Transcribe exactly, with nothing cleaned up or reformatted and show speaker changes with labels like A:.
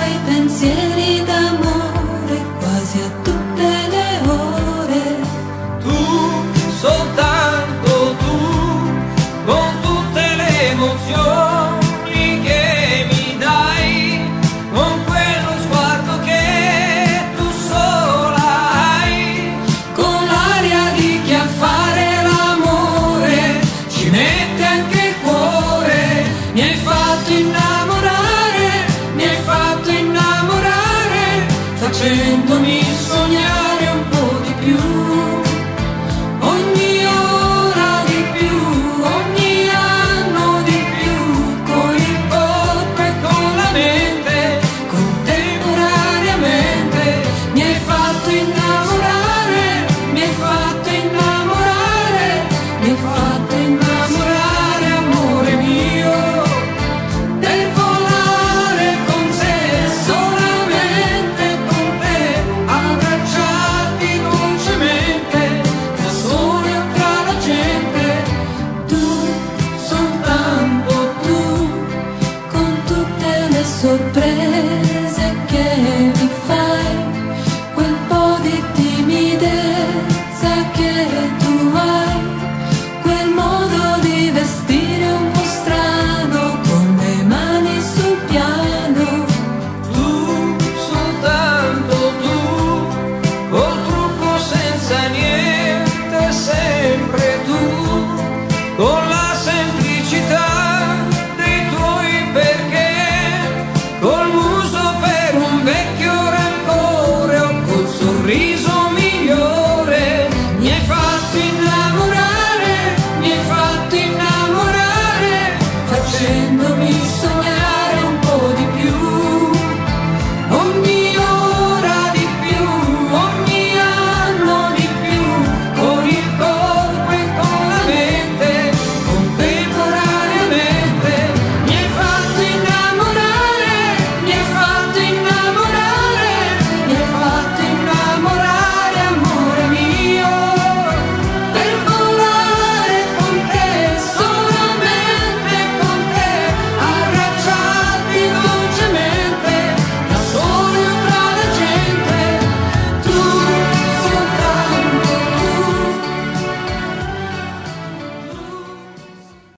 A: tuoi pensieri d'amore quasi a tutte le ore.
B: Tu, soltanto tu, con tutte le emozioni che mi dai, con quello sguardo che tu sola hai,
A: Con l'aria di chi a fare l'amore
B: ci mette anche il cuore.
A: mi hai fatto innamorare, mi hai fatto innamorare, facendomi sognare un po' di più. Ogni ora di più, ogni anno di più, con il corpo e con la mente, contemporaneamente. Mi hai fatto innamorare, mi hai fatto innamorare, mi hai fatto innamorare, amore mio, per volare con te, solamente con te, abbracciarti dolcemente, da soli o tra la gente. Tu, soltanto tu, con tutte le sorprese